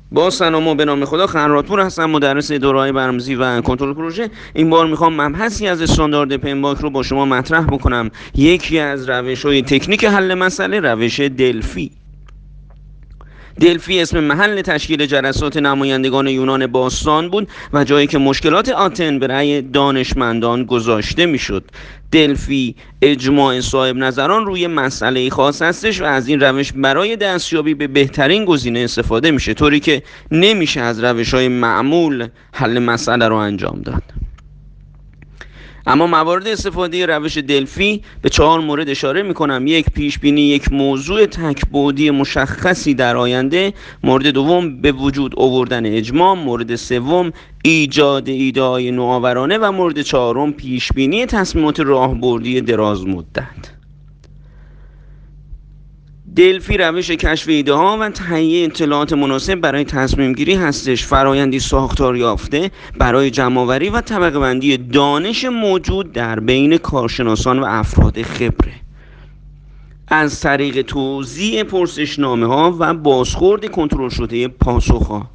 با سلام و به نام خدا، خراتپور هستم، مدرس دوره‌های برنامه‌ریزی و کنترل پروژه. این بار میخوام مبحثی از استاندارد پمباک رو با شما مطرح بکنم. یکی از روش‌های تکنیک حل مسئله روش دلفی. دلفی اسم محل تشکیل جلسات نمایندگان یونان باستان بود و جایی که مشکلات آتن به رأی دانشمندان گذاشته میشد. دلفی اجماع صاحب نظران روی مسئله خاص هستش و از این روش برای دستیابی به بهترین گزینه استفاده میشه، طوری که نمیشه از روش‌های معمول حل مسئله رو انجام داد. اما موارد استفاده روش دلفی به 4 مورد اشاره میکنم. 1. پیش بینی یک موضوع تک‌بعدی مشخصی در آینده. مورد دوم، به وجود آوردن اجماع. مورد سوم، ایجاد ایده‌های نوآورانه و مورد چهارم، پیش بینی تصمیمات راهبردی دراز مدت. دلفی روش کشف ایده ها و تهیه اطلاعات مناسب برای تصمیم گیری هستش. فرایندی ساختار یافته برای جمع‌آوری و طبقه بندی دانش موجود در بین کارشناسان و افراد خبره از طریق توزیع پرسشنامه ها و بازخورد کنترل شده پاسخ ها.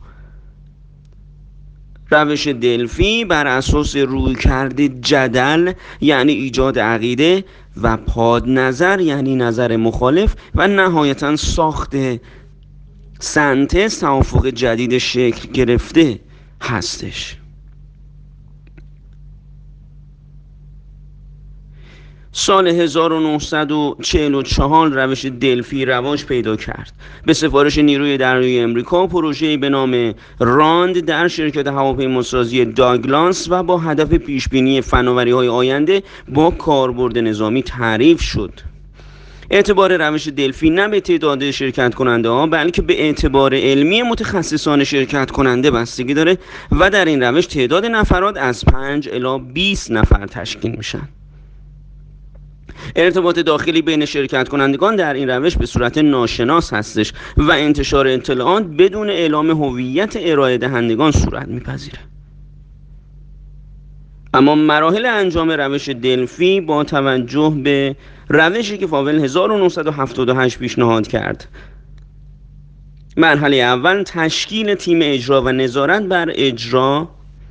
روش دلفی بر اساس رویکرد جدل یعنی ایجاد عقیده و پادنظر یعنی نظر مخالف و نهایتاً ساخت سنتز توافق جدید شکل گرفته هستش. سال 1944 روش دلفی رواج پیدا کرد. به سفارش نیروی دریایی امریکا پروژه‌ای به نام راند در شرکت هواپیماسازی داگلاس و با هدف پیشبینی فناوری‌های آینده با کاربرد نظامی تعریف شد. اعتبار روش دلفی نه به تعداد شرکت کننده ها بلکه به اعتبار علمی متخصصان شرکت کننده بستگی داره و در این روش تعداد نفرات از 5 الی 20 نفر تشکیل میشن. ارتباط داخلی بین شرکت کنندگان در این روش به صورت ناشناس هستش و انتشار اطلاعات بدون اعلام هویت ارائه دهندگان صورت میپذیره. اما مراحل انجام روش دلفی با توجه به روشی که فاول 1978 پیشنهاد کرد. مرحله اول، تشکیل تیم اجرا و نظارت بر اجرا.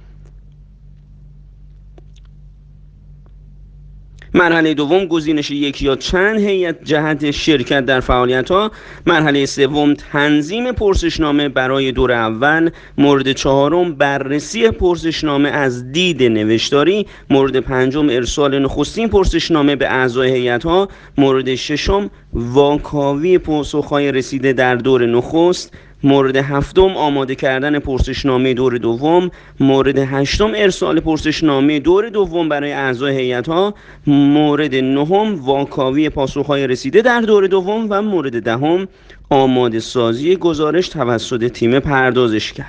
مرحله دوم، گزینش یک یا چند هیئت جهت شرکت در فعالیت‌ها. مرحله سوم، تنظیم پرسشنامه برای دور اول. مورد چهارم، بررسی پرسشنامه از دید نوشتاری. مورد پنجم، ارسال نخستین پرسشنامه به اعضای هیئت‌ها. مورد ششم، واکاوی پاسخ‌های رسیده در دور نخست. مورد هفتم، آماده کردن پرسشنامه دور دوم. مورد هشتم، ارسال پرسشنامه دور دوم برای اعضای هیئت‌ها. مورد نهم، واکاوی پاسخ‌های رسیده در دور دوم و مورد دهم، آماده سازی گزارش توسط تیم پردازشگر.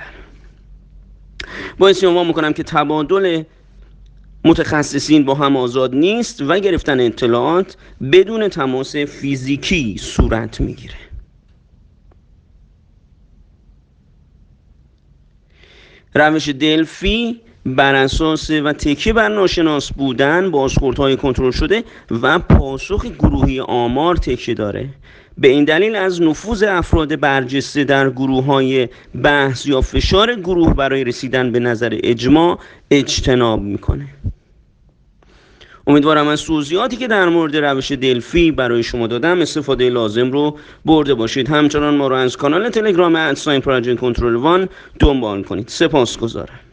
باعث عنوان می‌کنم که تبادل متخصصین با هم آزاد نیست و گرفتن اطلاعات بدون تماس فیزیکی صورت می‌گیره. روش دلفی بر اساس و تکیه بر ناشناس بودن، بازخوردهای کنترل شده و پاسخ گروهی آمار تکیه داره. به این دلیل از نفوذ افراد برجسته در گروه‌های بحث یا فشار گروه برای رسیدن به نظر اجماع اجتناب میکنه. امیدوارم از توضیحاتی که در مورد روش دلفی برای شما دادم استفاده لازم رو برده باشید. همچنان ما رو از کانال تلگرام @project control1 دنبال کنید. سپاسگزارم.